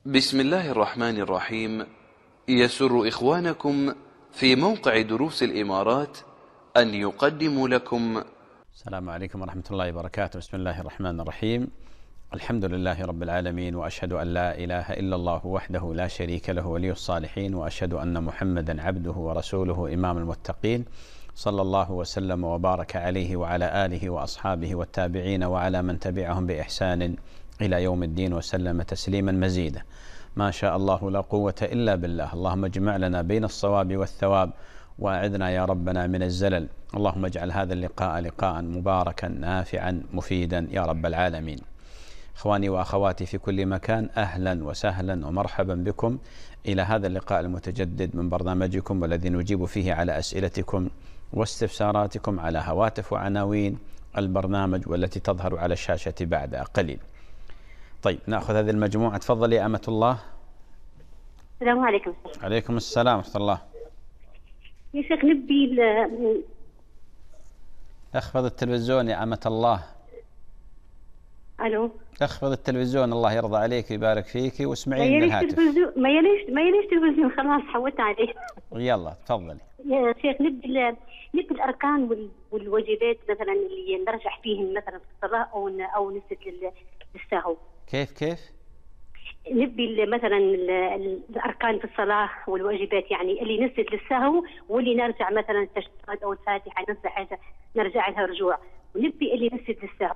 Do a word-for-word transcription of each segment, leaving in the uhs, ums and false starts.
بسم الله الرحمن الرحيم. يسر إخوانكم في موقع دروس الإمارات أن يقدموا لكم. السلام عليكم ورحمة الله وبركاته. بسم الله الرحمن الرحيم. الحمد لله رب العالمين، وأشهد أن لا إله إلا الله وحده لا شريك له ولي الصالحين، وأشهد أن محمدا عبده ورسوله إمام المتقين، صلى الله وسلم وبارك عليه وعلى آله وأصحابه والتابعين وعلى من تبعهم بإحسان إلى يوم الدين وسلم تسليما مزيدا. ما شاء الله لا قوة إلا بالله. اللهم اجمع لنا بين الصواب والثواب، وأعذنا يا ربنا من الزلل. اللهم اجعل هذا اللقاء لقاء مباركا نافعا مفيدا يا رب العالمين. إخواني وأخواتي في كل مكان، أهلا وسهلا ومرحبا بكم إلى هذا اللقاء المتجدد من برنامجكم، والذي نجيب فيه على أسئلتكم واستفساراتكم على هواتف وعناوين البرنامج والتي تظهر على الشاشة بعد قليل. طيب، نأخذ هذه المجموعة. تفضلي يا أمة الله. السلام عليكم. عليكم السلام ورحمة الله. يا شيخ نبي ل... اخفض التلفزيون يا أمة الله. الو، اخفض التلفزيون، الله يرضى عليك ويبارك فيك، واسمعيني من الهاتف. ما يليش ما يليش تلفزيون، خلاص حولت عليه. يلا تفضلي يا شيخ. نبي ل... نبي الاركان وال... والواجبات مثلا اللي نرجع فيهم مثلا في الصلاه او ن... او نسجد لل... للسهو. كيف كيف؟ نبي مثلا الاركان في الصلاه والواجبات، يعني اللي نسجد للسهو واللي نرجع مثلا التشهد او الفاتحه نفس حاجه نرجع لها رجوع، ونبي اللي نسجد للسهو.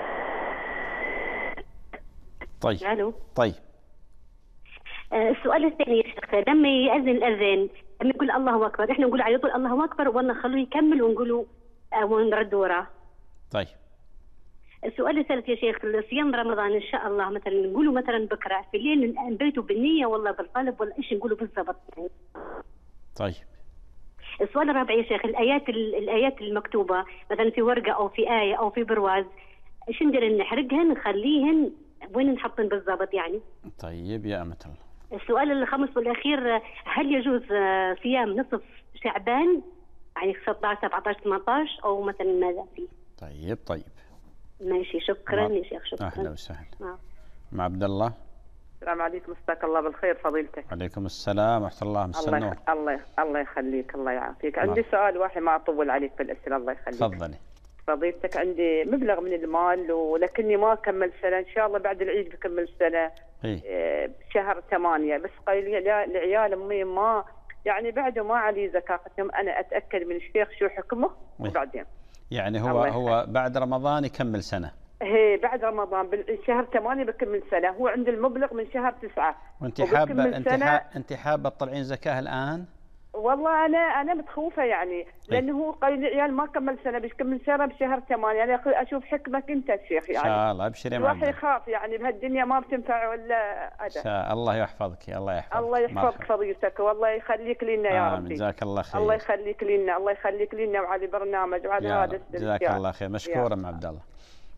طيب الو. طيب آه السؤال الثاني يا شيخ، لما يأذن الأذان لما يقول الله أكبر، احنا نقول على طول الله أكبر ولا نخلوه يكمل ونقولوا آه ونرد وراه؟ طيب. السؤال الثالث يا شيخ، صيام رمضان إن شاء الله مثلا نقولوا مثلا بكرة في الليل نبيتوا بالنية ولا بالقلب ولا إيش نقولوا بالضبط يعني؟ طيب. السؤال الرابع يا شيخ، الآيات الآيات المكتوبة مثلا في ورقة أو في آية أو في برواز، إيش ندير؟ نحرقهن نخليهن وين نحطن بالضبط يعني؟ طيب يا أمة الله. السؤال الخامس والأخير، هل يجوز صيام نصف شعبان يعني ستة عشر سبعة عشر ثمانية عشر أو مثلا ماذا فيه؟ طيب طيب ماشي، شكرا يا شيخ. شكرا. أهلا وسهلا. آه. مع عبد الله. السلام عليكم، مساك الله بالخير فضيلتك. عليكم السلام ورحمة الله. الله يخ... الله الله يخليك، الله يعافيك. عندي سؤال واحد ما أطول عليك في الأسئلة، الله يخليك. تفضلي. فضيلتك، عندي مبلغ من المال ولكني ما كمل سنة، إن شاء الله بعد العيد بكمل سنة. إيه؟ بشهر ثمانية، بس قال لي العيال أمي ما يعني بعده ما علي زكاة، أنا أتأكد من الشيخ شو حكمه وبعدين. يعني هو هو بعد رمضان يكمل سنة؟ هي بعد رمضان بالشهر ثمانية بكمل سنة، هو عند المبلغ من شهر تسعة. وانت حابة انت حابة انت حابة تطلعين زكاة الآن؟ والله انا انا متخوفه يعني، لانه هو قال لي العيال ما كمل سنه بيكمل سنه بشهر ثمانية، انا اشوف حكمك انت الشيخ يعني. ان شاء الله ابشري معنا. الواحد يخاف يعني بهالدنيا ما بتنفع ولا ابدا. ان شاء الله يحفظك. الله يحفظك. الله يحفظك فضيلتك، والله يخليك لنا يا ربي. جزاك الله خير. الله يخليك لنا، الله يخليك لنا وعلى البرنامج وعلى هذا. جزاك الله خير. مشكورا مع عبد الله.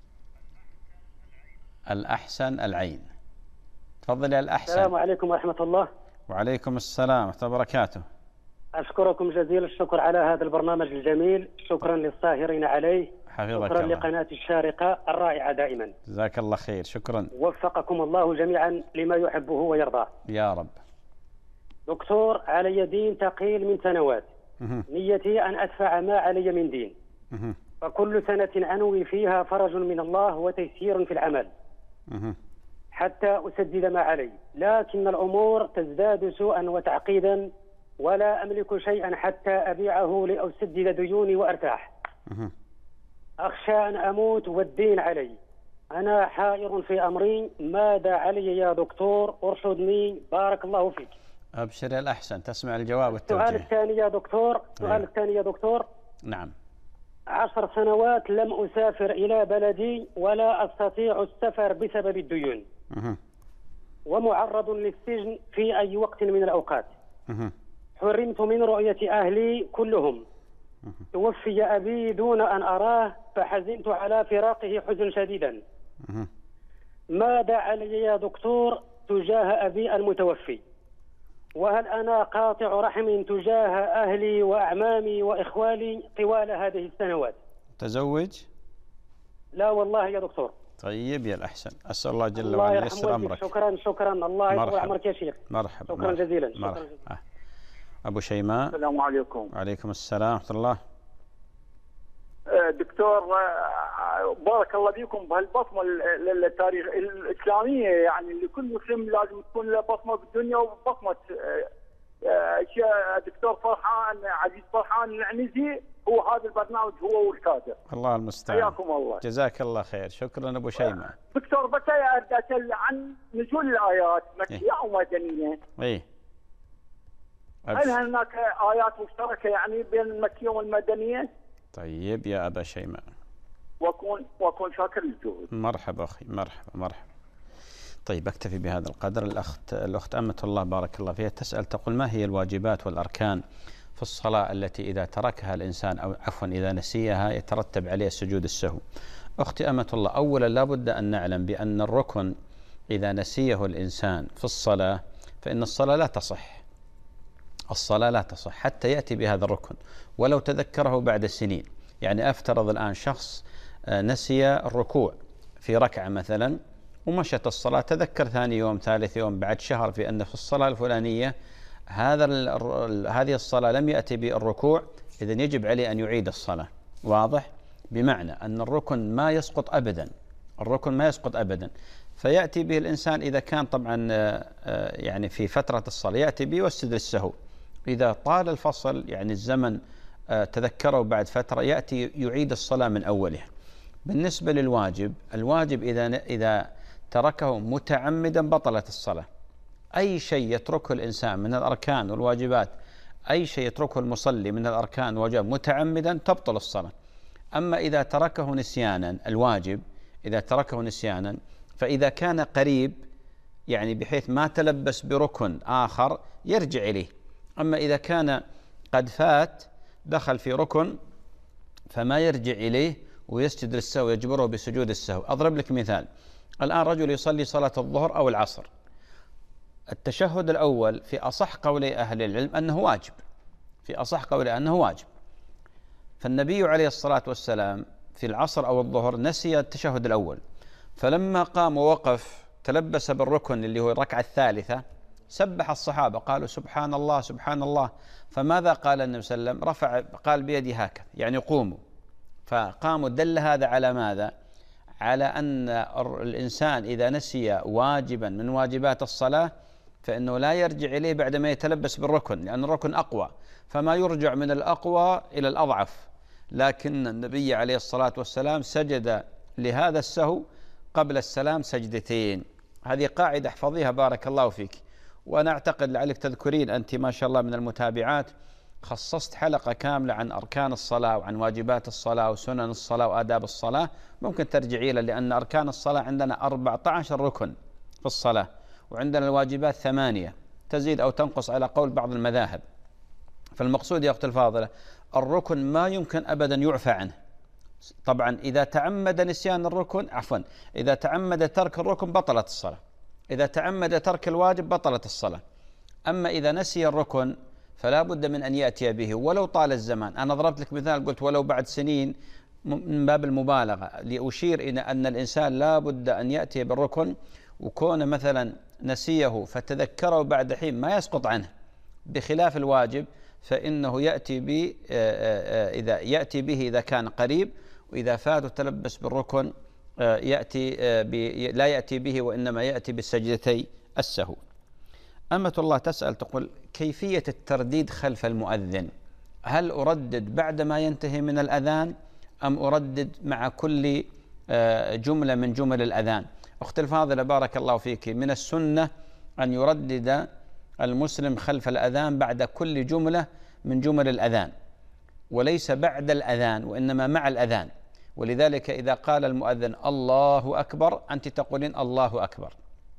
الأحسن العين. تفضل يا الأحسن. السلام عليكم ورحمة الله. وعليكم السلام ورحمة الله وبركاته. أشكركم جزيل الشكر على هذا البرنامج الجميل، شكرا للساهرين عليه، حفظك شكرا الله. لقناة الشارقة الرائعة دائما. جزاك الله خير. شكرا. وفقكم الله جميعا لما يحبه ويرضاه يا رب. دكتور، علي دين ثقيل من سنوات. مه. نيتي أن أدفع ما علي من دين. مه. فكل سنة أنوي فيها فرج من الله وتيسير في العمل. مه. حتى أسدد ما علي، لكن الأمور تزداد سوءا وتعقيدا، ولا أملك شيئا حتى أبيعه لأسدد ديوني وأرتاح. مه. أخشى أن أموت والدين علي. أنا حائر في أمري، ماذا علي يا دكتور؟ أرشدني بارك الله فيك. أبشر يا الأحسن، تسمع الجواب والتوجيه. السؤال الثاني يا دكتور السؤال الثاني يا دكتور نعم. عشر سنوات لم أسافر إلى بلدي ولا أستطيع السفر بسبب الديون. مه. ومعرض للسجن في أي وقت من الأوقات. مه. حرمت من رؤية أهلي كلهم. مه. توفي أبي دون أن أراه، فحزنت على فراقه حزن شديدا. مه. ماذا علي يا دكتور تجاه أبي المتوفي؟ وهل أنا قاطع رحم تجاه أهلي وأعمامي وإخوالي طوال هذه السنوات؟ تزوج؟ لا والله يا دكتور. طيب يا الأحسن، أسأل الله جل الله وعلا يرحم يسر والديك. أمرك. شكرا شكرا، الله يطول عمرك يا شيخ. مرحبا شكرا مرحبا جزيلا. مرحبا. شكرا. آه. أبو شيماء. السلام عليكم. وعليكم السلام ورحمة الله. دكتور بارك الله فيكم بهالبصمه التاريخ الاسلاميه، يعني لكل مسلم لازم تكون له بصمه بالدنيا وبصمه. دكتور فرحان عزيز فرحان العنزي هو هذا البرنامج هو والكادر. الله المستعان. حياكم الله. جزاك الله خير. شكرا ابو شيماء. دكتور بس اسال عن نزول الايات مكيه إيه؟ او مدنيه؟ اي هل هناك ايات مشتركه يعني بين المكيه والمدنيه؟ طيب يا ابا شيماء. واكون واكون شاكر للجهود. مرحبا اخي، مرحبا مرحبا. طيب اكتفي بهذا القدر. الاخت الاخت امة الله بارك الله فيها تسال تقول ما هي الواجبات والاركان في الصلاة التي إذا تركها الإنسان أو عفوا إذا نسيها يترتب عليه سجود السهو. أختي أمة الله، أولا لا بد أن نعلم بأن الركن إذا نسيه الإنسان في الصلاة فإن الصلاة لا تصح. الصلاة لا تصح حتى يأتي بهذا الركن ولو تذكره بعد سنين. يعني أفترض الآن شخص نسي الركوع في ركعة مثلا ومشت الصلاة، تذكر ثاني يوم ثالث يوم بعد شهر في أن في الصلاة الفلانية هذا هذه الصلاة لم يأتي بالركوع، إذن يجب عليه أن يعيد الصلاة. واضح؟ بمعنى أن الركن ما يسقط أبدا، الركن ما يسقط أبدا، فيأتي به الإنسان إذا كان طبعا يعني في فترة الصلاة يأتي به ويسجد للسهو. إذا طال الفصل يعني الزمن تذكره بعد فترة يأتي يعيد الصلاة من أولها. بالنسبة للواجب، الواجب إذا إذا تركه متعمدا بطلت الصلاة. أي شيء يتركه الإنسان من الأركان والواجبات، أي شيء يتركه المصلي من الأركان والواجبات متعمدا تبطل الصلاة. أما إذا تركه نسيانا الواجب، إذا تركه نسيانا فإذا كان قريب يعني بحيث ما تلبس بركن آخر يرجع إليه. أما إذا كان قد فات دخل في ركن فما يرجع إليه ويسجد للسهو، يجبره بسجود السهو. أضرب لك مثال، الآن رجل يصلي صلاة الظهر أو العصر، التشهد الأول في أصح قولي أهل العلم أنه واجب، في أصح قولي أنه واجب. فالنبي عليه الصلاة والسلام في العصر أو الظهر نسي التشهد الأول، فلما قام ووقف تلبس بالركن اللي هو الركعة الثالثة سبح الصحابة قالوا سبحان الله سبحان الله. فماذا قال النبي صلى الله عليه وسلم؟ رفع قال بيدي هكذا يعني قوموا، فقاموا. دل هذا على ماذا؟ على أن الإنسان إذا نسي واجبا من واجبات الصلاة فإنه لا يرجع إليه بعدما يتلبس بالركن، لأن الركن أقوى، فما يرجع من الأقوى إلى الأضعف. لكن النبي عليه الصلاة والسلام سجد لهذا السهو قبل السلام سجدتين. هذه قاعدة احفظيها بارك الله فيك. وأنا أعتقد لعلك تذكرين أنت ما شاء الله من المتابعات خصصت حلقة كاملة عن أركان الصلاة وعن واجبات الصلاة وسنن الصلاة وآداب الصلاة، ممكن ترجعي له، لأن أركان الصلاة عندنا أربعة عشر ركن في الصلاة، وعندنا الواجبات ثمانية تزيد أو تنقص على قول بعض المذاهب. فالمقصود يا أخت الفاضلة الركن ما يمكن أبدا يعفى عنه. طبعا إذا تعمد نسيان الركن عفوا إذا تعمد ترك الركن بطلت الصلاة، إذا تعمد ترك الواجب بطلت الصلاة. أما إذا نسي الركن فلا بد من أن يأتي به ولو طال الزمان. أنا ضربت لك مثال قلت ولو بعد سنين من باب المبالغة، لأشير إلى أن الإنسان لا بد أن يأتي بالركن، وكون مثلا نسيه فتذكره بعد حين ما يسقط عنه، بخلاف الواجب فإنه يأتي به إذا يأتي به إذا كان قريب، وإذا فات وتلبس بالركن يأتي لا يأتي به وإنما يأتي بالسجدتي السهو. أمة الله تسأل تقول كيفية الترديد خلف المؤذن؟ هل أردد بعدما ينتهي من الأذان أم أردد مع كل جملة من جمل الأذان؟ أخت الفاضلة بارك الله فيك، من السنة أن يردد المسلم خلف الأذان بعد كل جملة من جمل الأذان، وليس بعد الأذان وإنما مع الأذان. ولذلك إذا قال المؤذن الله أكبر أنت تقولين الله أكبر.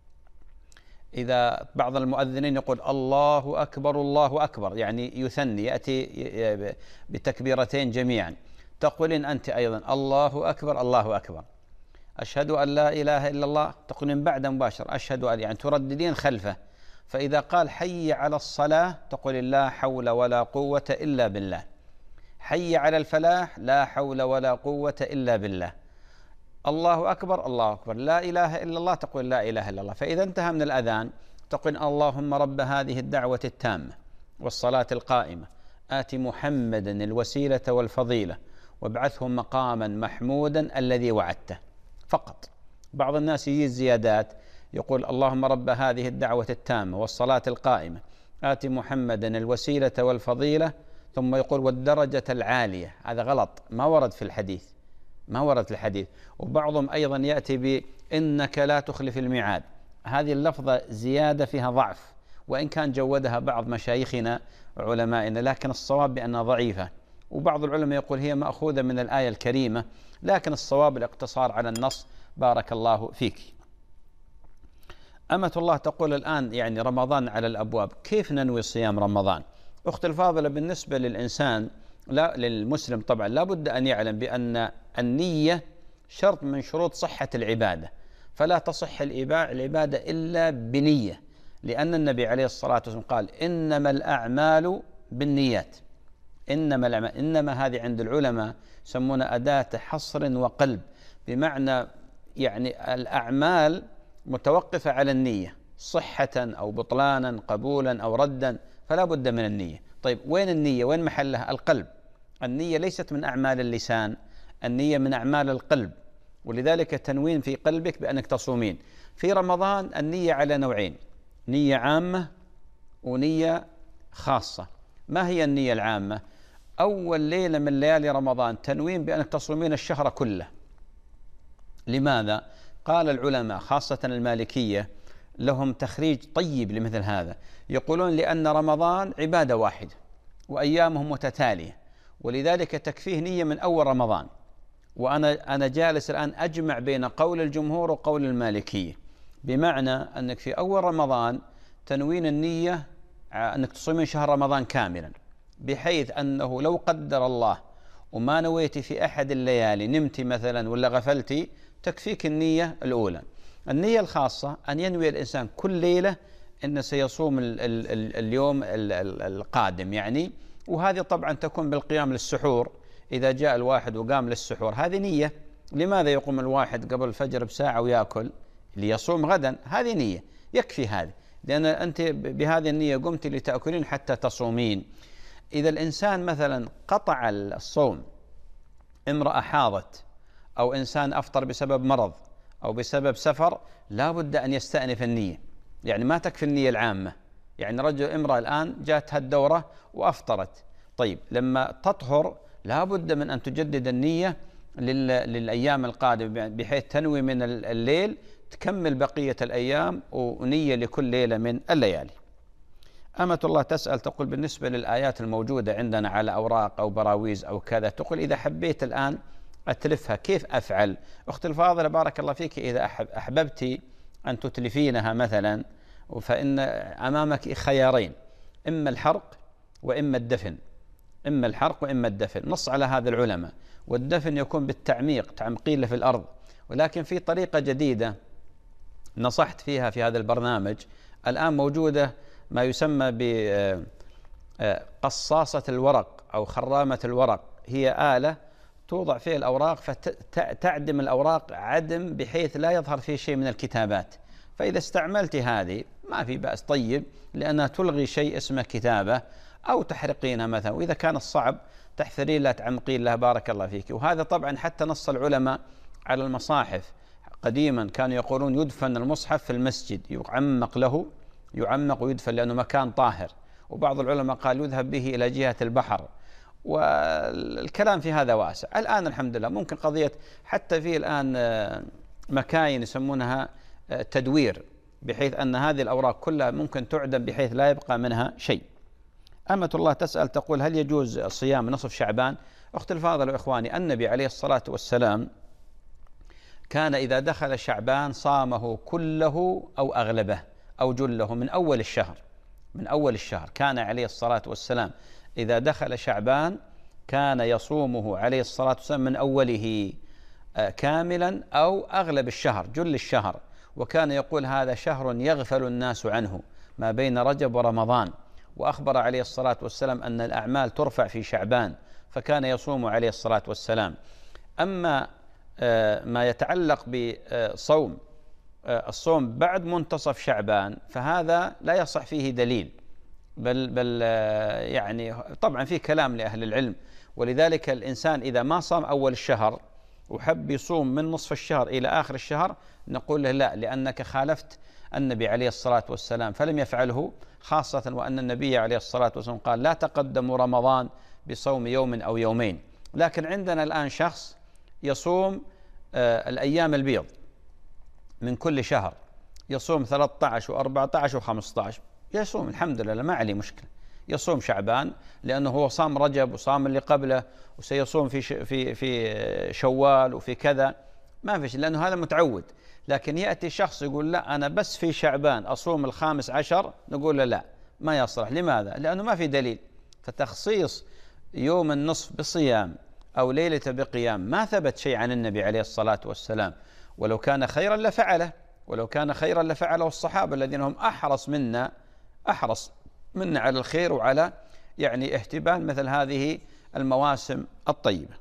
إذا بعض المؤذنين يقول الله أكبر الله أكبر يعني يثني يأتي بتكبيرتين جميعا، تقولين أنت أيضا الله أكبر الله أكبر. أشهد أن لا إله إلا الله تقولين بعد مباشر أشهد أن، يعني ترددين خلفه. فإذا قال حي على الصلاة تقولين لا حول ولا قوة إلا بالله. حي على الفلاح لا حول ولا قوة إلا بالله. الله أكبر الله أكبر، لا إله إلا الله تقول لا إله إلا الله. فإذا انتهى من الأذان تقول اللهم رب هذه الدعوة التامة والصلاة القائمة آت محمدا الوسيلة والفضيلة وابعثه مقاما محمودا الذي وعدته فقط. بعض الناس يجي زيادات يقول اللهم رب هذه الدعوة التامة والصلاة القائمة آت محمدا الوسيلة والفضيلة ثم يقول والدرجة العالية. هذا غلط، ما ورد في الحديث، ما ورد في الحديث. وبعضهم أيضا يأتي بإنك لا تخلف الميعاد، هذه اللفظة زيادة فيها ضعف، وإن كان جودها بعض مشايخنا وعلمائنا، لكن الصواب بأنها ضعيفة. وبعض العلماء يقول هي مأخوذة من الآية الكريمة، لكن الصواب الاقتصار على النص. بارك الله فيك. أمة الله تقول الآن يعني رمضان على الأبواب، كيف ننوي صيام رمضان؟ أخت الفاضلة، بالنسبة للإنسان لا للمسلم طبعا لا بد أن يعلم بأن النية شرط من شروط صحة العبادة، فلا تصح العبادة إلا بنية، لأن النبي عليه الصلاة والسلام قال إنما الأعمال بالنيات. إنما الأعمال، إنما هذه عند العلماء يسمونها أداة حصر وقلب، بمعنى يعني الأعمال متوقفة على النية صحة أو بطلانا قبولا أو ردا، فلا بد من النية. طيب وين النية؟ وين محلها؟ القلب. النية ليست من أعمال اللسان، النية من أعمال القلب، ولذلك التنوين في قلبك بأنك تصومين. في رمضان النية على نوعين، نية عامة ونية خاصة. ما هي النية العامة؟ أول ليلة من ليالي رمضان تنوين بأنك تصومين الشهر كله. لماذا؟ قال العلماء خاصة المالكية لهم تخريج طيب لمثل هذا، يقولون لأن رمضان عبادة واحدة وأيامه متتالية، ولذلك تكفيه نية من أول رمضان. وأنا أنا جالس الآن أجمع بين قول الجمهور وقول المالكية، بمعنى أنك في أول رمضان تنوين النية أنك تصومين شهر رمضان كاملا، بحيث أنه لو قدر الله وما نويتي في أحد الليالي، نمتي مثلا ولا غفلتي، تكفيك النية الأولى. النية الخاصة أن ينوي الإنسان كل ليلة أن سيصوم ال ال ال اليوم ال ال القادم يعني، وهذه طبعا تكون بالقيام للسحور. إذا جاء الواحد وقام للسحور هذه نية. لماذا يقوم الواحد قبل الفجر بساعة ويأكل؟ ليصوم غدا، هذه نية، يكفي هذه، لأن أنت بهذه النية قمت لتأكلين حتى تصومين. إذا الإنسان مثلا قطع الصوم، امرأة حاضت أو إنسان أفطر بسبب مرض أو بسبب سفر، لا بد أن يستأنف النية. يعني ما تكفي النية العامة، يعني رجل امرأة الآن جاتها الدورة وأفطرت، طيب لما تطهر لا بد من أن تجدد النية للأيام القادمة، بحيث تنوي من الليل تكمل بقية الأيام ونية لكل ليلة من الليالي. أمة الله تسأل تقول بالنسبة للآيات الموجودة عندنا على أوراق أو براويز أو كذا، تقول إذا حبيت الآن أتلفها كيف أفعل؟ أخت الفاضلة بارك الله فيك، إذا أحببت أن تتلفينها مثلا فإن أمامك خيارين، إما الحرق وإما الدفن، إما الحرق وإما الدفن، نص على هذا العلماء. والدفن يكون بالتعميق، تعمقيله في الأرض، ولكن في طريقة جديدة نصحت فيها في هذا البرنامج الآن موجودة، ما يسمى بقصاصة الورق أو خرامة الورق. هي آلة توضع فيه الأوراق فتعدم الأوراق عدم بحيث لا يظهر فيه شيء من الكتابات. فإذا استعملت هذه ما في بأس، طيب، لأنها تلغي شيء اسمه كتابة، أو تحرقينها مثلا، وإذا كان الصعب تحفرين لا تعمقين لها. بارك الله فيك. وهذا طبعا حتى نص العلماء على المصاحف. قديما كانوا يقولون يدفن المصحف في المسجد، يعمق له، يعمق ويدفن لأنه مكان طاهر. وبعض العلماء قال يذهب به إلى جهة البحر، والكلام في هذا واسع. الآن الحمد لله ممكن قضية حتى في الآن مكاين يسمونها تدوير، بحيث أن هذه الأوراق كلها ممكن تعدم بحيث لا يبقى منها شيء. أمة الله تسأل تقول هل يجوز صيام نصف شعبان؟ أخت الفاضل وإخواني، النبي عليه الصلاة والسلام كان إذا دخل شعبان صامه كله أو أغلبه أو جله من أول الشهر. من أول الشهر كان عليه الصلاة والسلام إذا دخل شعبان كان يصومه عليه الصلاة والسلام من أوله كاملا أو أغلب الشهر، جل الشهر. وكان يقول هذا شهر يغفل الناس عنه ما بين رجب ورمضان. وأخبر عليه الصلاة والسلام أن الأعمال ترفع في شعبان، فكان يصوم عليه الصلاة والسلام. أما ما يتعلق بصوم الصوم بعد منتصف شعبان فهذا لا يصح فيه دليل، بل بل يعني طبعا فيه كلام لأهل العلم، ولذلك الإنسان إذا ما صام أول الشهر وحب يصوم من نصف الشهر إلى آخر الشهر نقول له لا، لأنك خالفت النبي عليه الصلاة والسلام فلم يفعله، خاصة وأن النبي عليه الصلاة والسلام قال لا تقدموا رمضان بصوم يوم أو يومين. لكن عندنا الآن شخص يصوم آه الأيام البيض من كل شهر، يصوم ثلاثة عشر وأربعة عشر وخمسة عشر، يصوم الحمد لله ما عليه مشكلة، يصوم شعبان لأنه هو صام رجب وصام اللي قبله وسيصوم في في في شوال وفي كذا، ما فيش، لأنه هذا متعود. لكن يأتي شخص يقول لا أنا بس في شعبان أصوم الخامس عشر، نقول له لا ما يصلح. لماذا؟ لأنه ما في دليل. فتخصيص يوم النصف بصيام أو ليلة بقيام ما ثبت شيء عن النبي عليه الصلاة والسلام، ولو كان خيرا لفعله، ولو كان خيرا لفعله الصحابة الذين هم أحرص منا أحرص منا على الخير وعلى يعني احتبال مثل هذه المواسم الطيبة.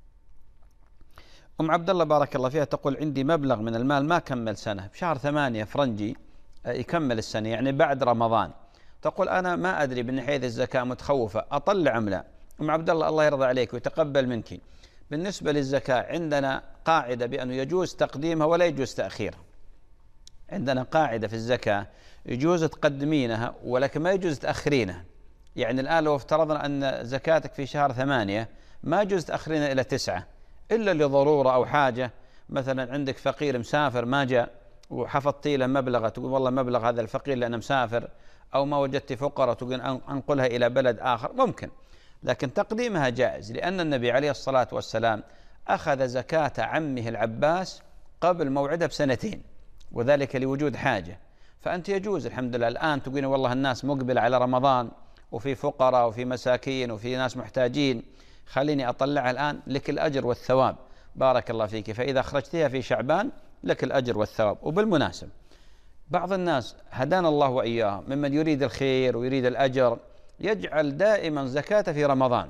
أم عبد الله بارك الله فيها تقول عندي مبلغ من المال ما كمل سنة، بشهر ثمانية فرنجي يكمل السنة يعني بعد رمضان، تقول أنا ما أدري من حيث الزكاة متخوفة أطلع أم لا. أم عبد الله الله يرضى عليك ويتقبل منك، بالنسبة للزكاة عندنا قاعدة بأنه يجوز تقديمها ولا يجوز تأخيرها. عندنا قاعدة في الزكاة يجوز تقدمينها ولكن ما يجوز تأخرينها. يعني الآن لو افترضنا أن زكاتك في شهر ثمانية ما يجوز تأخرينها إلى تسعة إلا لضرورة أو حاجة، مثلا عندك فقير مسافر ما جاء وحفظتي له مبلغ تقول والله مبلغ هذا الفقير لأنه مسافر، أو ما وجدت فقراء تقول أنقلها إلى بلد آخر ممكن، لكن تقديمها جائز، لأن النبي عليه الصلاة والسلام أخذ زكاة عمه العباس قبل موعدها بسنتين، وذلك لوجود حاجة. فأنت يجوز الحمد لله الآن تقولين والله الناس مقبل على رمضان وفي فقراء وفي مساكين وفي ناس محتاجين، خليني أطلعها الآن لك الأجر والثواب بارك الله فيك، فإذا أخرجتها في شعبان لك الأجر والثواب. وبالمناسب بعض الناس هدانا الله وإياهم ممن يريد الخير ويريد الأجر يجعل دائما زكاة في رمضان،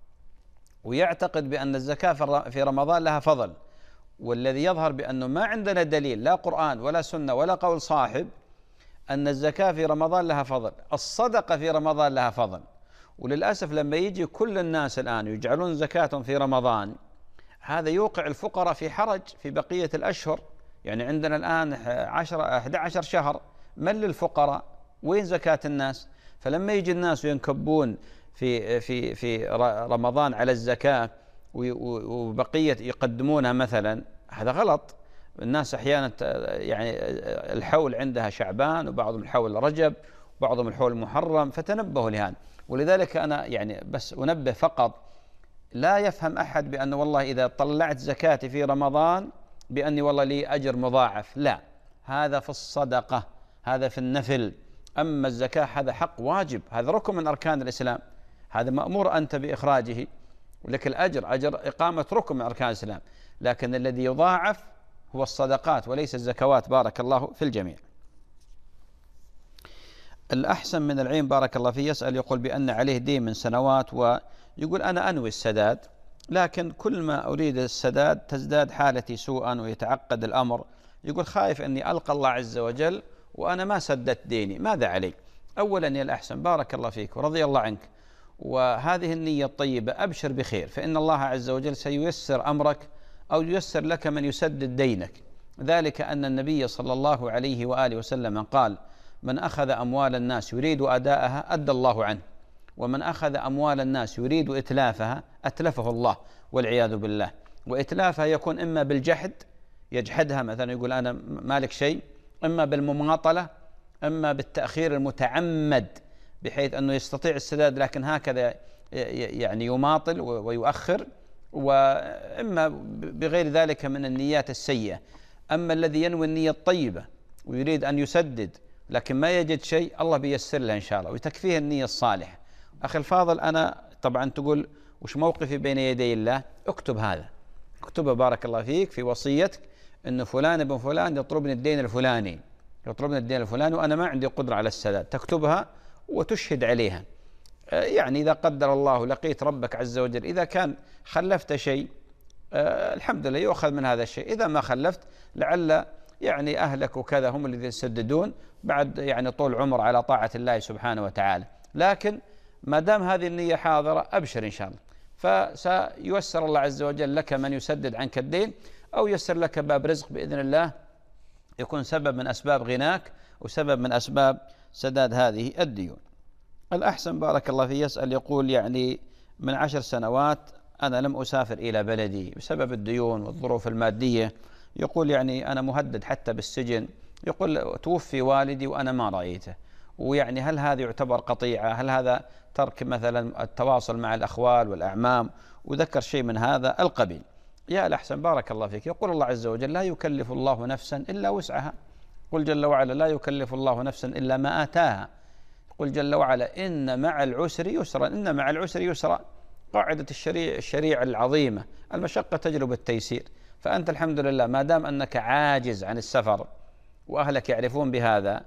ويعتقد بأن الزكاة في رمضان لها فضل، والذي يظهر بأنه ما عندنا دليل لا قرآن ولا سنة ولا قول صاحب أن الزكاة في رمضان لها فضل. الصدقة في رمضان لها فضل، وللأسف لما يجي كل الناس الآن يجعلون زكاة في رمضان هذا يوقع الفقراء في حرج في بقية الأشهر. يعني عندنا الآن عشرة أحد عشر شهر، من للفقراء؟ وين زكاة الناس؟ فلما يجي الناس وينكبون في في في رمضان على الزكاة وبقية يقدمونها مثلا، هذا غلط. الناس أحيانا يعني الحول عندها شعبان وبعضهم الحول رجب وبعضهم الحول محرم، فتنبهوا لهذا. ولذلك أنا يعني بس أنبه فقط، لا يفهم أحد بأن والله إذا طلعت زكاتي في رمضان بأني والله لي أجر مضاعف، لا، هذا في الصدقة، هذا في النفل. أما الزكاة هذا حق واجب، هذا ركن من أركان الإسلام، هذا مأمور أنت بإخراجه ولك الأجر، أجر إقامة ركن من أركان الإسلام، لكن الذي يضاعف هو الصدقات وليس الزكوات بارك الله في الجميع. الأحسن من العين بارك الله فيه يسأل يقول بأن عليه دين من سنوات، ويقول أنا أنوي السداد لكن كل ما أريد السداد تزداد حالتي سوءا ويتعقد الأمر، يقول خايف أني ألقى الله عز وجل وأنا ما سددت ديني، ماذا علي؟ أولا يا الأحسن بارك الله فيك ورضي الله عنك، وهذه النية الطيبة أبشر بخير، فإن الله عز وجل سييسر أمرك أو ييسر لك من يسدد دينك. ذلك أن النبي صلى الله عليه وآله وسلم قال من أخذ أموال الناس يريد أداءها أدى الله عنه، ومن أخذ أموال الناس يريد إتلافها أتلفه الله والعياذ بالله. وإتلافها يكون إما بالجحد يجحدها مثلا يقول أنا مالك شيء، إما بالمماطلة، إما بالتأخير المتعمد بحيث أنه يستطيع السداد لكن هكذا يعني يماطل ويؤخر، وإما بغير ذلك من النيات السيئة. أما الذي ينوي النية الطيبة ويريد أن يسدد لكن ما يجد شيء، الله بيسر له إن شاء الله ويتكفيه النية الصالحة. أخي الفاضل أنا طبعا تقول وش موقفي بين يدي الله، اكتب هذا، اكتبه بارك الله فيك في وصيتك أن فلان ابن فلان يطلبني الدين الفلاني يطلبني الدين الفلاني وأنا ما عندي قدرة على السداد، تكتبها وتشهد عليها. يعني إذا قدر الله لقيت ربك عز وجل إذا كان خلفت شيء آه الحمد لله يؤخذ من هذا الشيء. إذا ما خلفت لعل يعني أهلك وكذا هم الذين يسددون بعد يعني طول عمر على طاعة الله سبحانه وتعالى. لكن ما دام هذه النية حاضرة أبشر إن شاء الله، فسييسر الله عز وجل لك من يسدد عنك الدين، أو يسر لك باب رزق بإذن الله يكون سبب من أسباب غناك وسبب من أسباب سداد هذه الديون. الأحسن بارك الله فيه يسأل يقول يعني من عشر سنوات أنا لم أسافر إلى بلدي بسبب الديون والظروف المادية، يقول يعني أنا مهدد حتى بالسجن، يقول توفي والدي وأنا ما رأيته، ويعني هل هذا يعتبر قطيعة؟ هل هذا ترك مثلا التواصل مع الأخوال والأعمام؟ وذكر شيء من هذا القبيل. يا الأحسن بارك الله فيك، يقول الله عز وجل لا يكلف الله نفسا إلا وسعها، قل جل وعلا لا يكلف الله نفسا إلا ما آتاها، قل جل وعلا إن مع العسر يسرا، إن مع العسر يسرا، قاعدة الشريعة الشريعة العظيمة المشقة تجلب التيسير. فأنت الحمد لله ما دام أنك عاجز عن السفر وأهلك يعرفون بهذا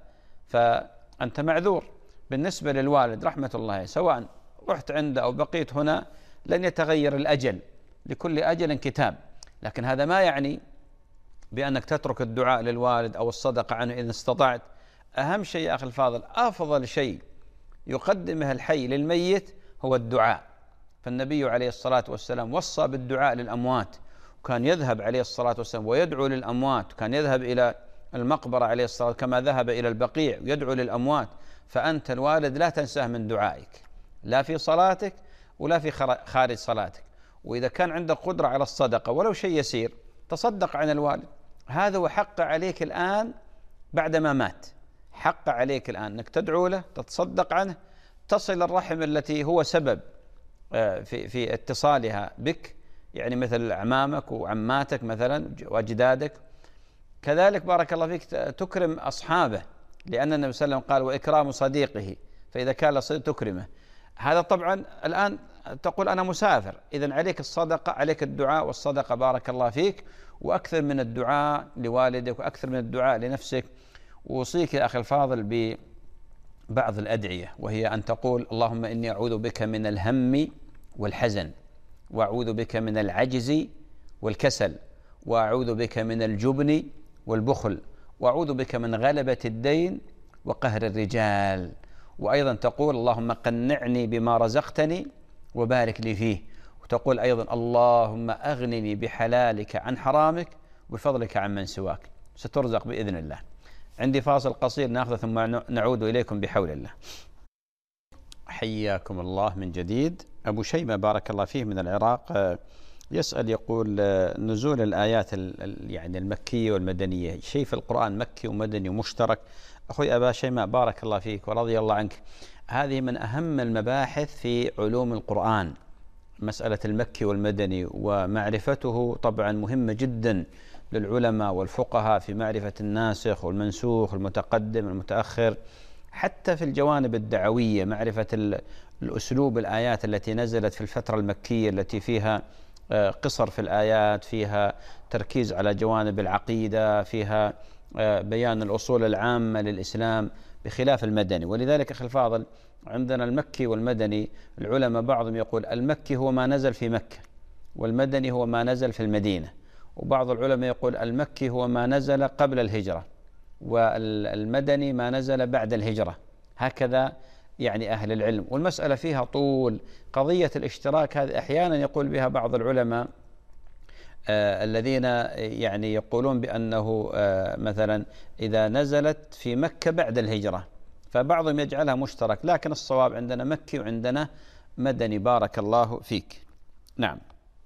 فأنت معذور. بالنسبة للوالد رحمة الله سواء رحت عنده أو بقيت هنا لن يتغير الأجل، لكل أجل كتاب، لكن هذا ما يعني بأنك تترك الدعاء للوالد أو الصدقة عنه إذا استطعت. أهم شيء يا أخي الفاضل، أفضل شيء يقدمه الحي للميت هو الدعاء، فالنبي عليه الصلاة والسلام وصى بالدعاء للأموات، وكان يذهب عليه الصلاة والسلام ويدعو للأموات، وكان يذهب إلى المقبرة عليه الصلاة كما ذهب إلى البقيع ويدعو للأموات. فأنت الوالد لا تنساه من دعائك، لا في صلاتك ولا في خارج صلاتك. وإذا كان عندك قدرة على الصدقة ولو شيء يسير تصدق عن الوالد، هذا هو حق عليك الآن بعدما مات، حق عليك الآن أنك تدعو له، تتصدق عنه، تصل الرحم التي هو سبب في في اتصالها بك، يعني مثل أعمامك وعماتك مثلا وأجدادك. كذلك بارك الله فيك تكرم أصحابه، لأن النبي صلى الله عليه وسلم قال وإكرام صديقه، فإذا كان لصديق تكرمه. هذا طبعا الآن تقول أنا مسافر، إذن عليك الصدقة، عليك الدعاء والصدقة بارك الله فيك، وأكثر من الدعاء لوالدك وأكثر من الدعاء لنفسك. وأوصيك يا أخي الفاضل ببعض الأدعية، وهي أن تقول اللهم إني أعوذ بك من الهم والحزن، وأعوذ بك من العجز والكسل، وأعوذ بك من الجبن والبخل، وأعوذ بك من غلبة الدين وقهر الرجال. وأيضا تقول اللهم قنعني بما رزقتني وبارك لي فيه، وتقول أيضا اللهم أغنني بحلالك عن حرامك وبفضلك عن من سواك، سترزق بإذن الله. عندي فاصل قصير ناخذه ثم نعود إليكم بحول الله. حياكم الله من جديد. أبو شيمة بارك الله فيه من العراق يسأل يقول نزول الآيات يعني المكية والمدنية شيء في القرآن مكي ومدني ومشترك. أخوي أبا شيماء بارك الله فيك ورضي الله عنك، هذه من أهم المباحث في علوم القرآن، مسألة المكي والمدني، ومعرفته طبعا مهمة جدا للعلماء والفقهاء في معرفة الناسخ والمنسوخ والمتقدم والمتأخر، حتى في الجوانب الدعوية معرفة الأسلوب الآيات التي نزلت في الفترة المكية التي فيها قصر في الآيات، فيها تركيز على جوانب العقيدة، فيها بيان الأصول العامة للإسلام بخلاف المدني. ولذلك أخي الفاضل عندنا المكي والمدني، العلماء بعضهم يقول المكي هو ما نزل في مكة، والمدني هو ما نزل في المدينة، وبعض العلماء يقول المكي هو ما نزل قبل الهجرة، والمدني ما نزل بعد الهجرة، هكذا يعني أهل العلم. والمسألة فيها طول. قضية الاشتراك هذه أحيانا يقول بها بعض العلماء آه الذين يعني يقولون بأنه آه مثلا إذا نزلت في مكة بعد الهجرة، فبعضهم يجعلها مشترك، لكن الصواب عندنا مكي وعندنا مدني. بارك الله فيك. نعم.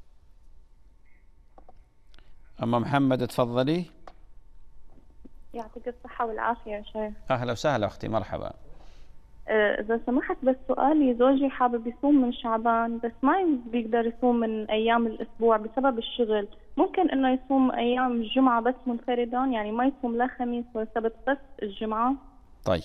أما محمد تفضلي. يعطيك الصحة والعافية يا شيخ. أهلا وسهلا أختي، مرحبا. إذا سمحت بس سؤالي، زوجي حابب يصوم من شعبان بس ما بيقدر يصوم من أيام الأسبوع بسبب الشغل، ممكن إنه يصوم أيام الجمعة بس منفردا، يعني ما يصوم لا خميس ولا سبت بس الجمعة؟ طيب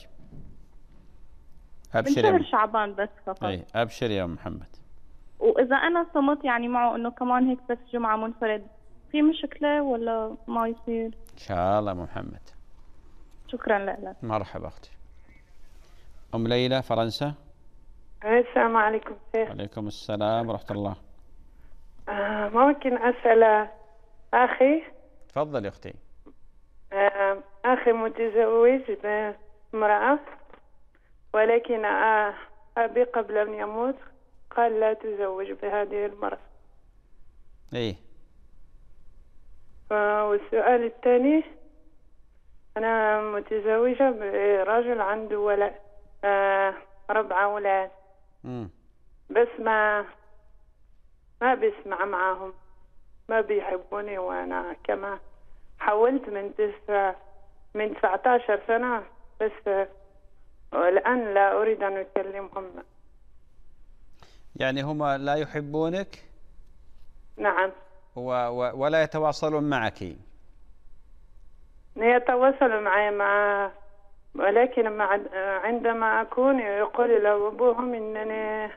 أبشر من شهر شعبان بس فقط. أي أبشر يا محمد. وإذا أنا صمت يعني معه إنه كمان هيك بس جمعة منفرد، في مشكلة ولا ما يصير؟ إن شاء الله محمد. شكرا لك. مرحبا أختي. أم ليلى فرنسا. السلام عليكم شيخ. وعليكم السلام ورحمة الله. آه آه ممكن أسأل أخي؟ تفضل يا أختي. آه أخي متزوج بامرأة، ولكن آه أبي قبل أن يموت قال لا تزوج بهذه المرأة. إيه. آه والسؤال الثاني، أنا متزوجة برجل عنده ولد آه أربعة أولاد، بس ما ما بسمع معهم، ما بيحبوني، وأنا كمان حاولت من تسعة من تسعة عشر سنة، بس والآن لا أريد أن أكلمهم. يعني هم لا يحبونك؟ نعم. و و ولا يتواصلون معك؟ يتواصلوا معي مع ولكن مع عندما أكون يقول له أبوهم إنني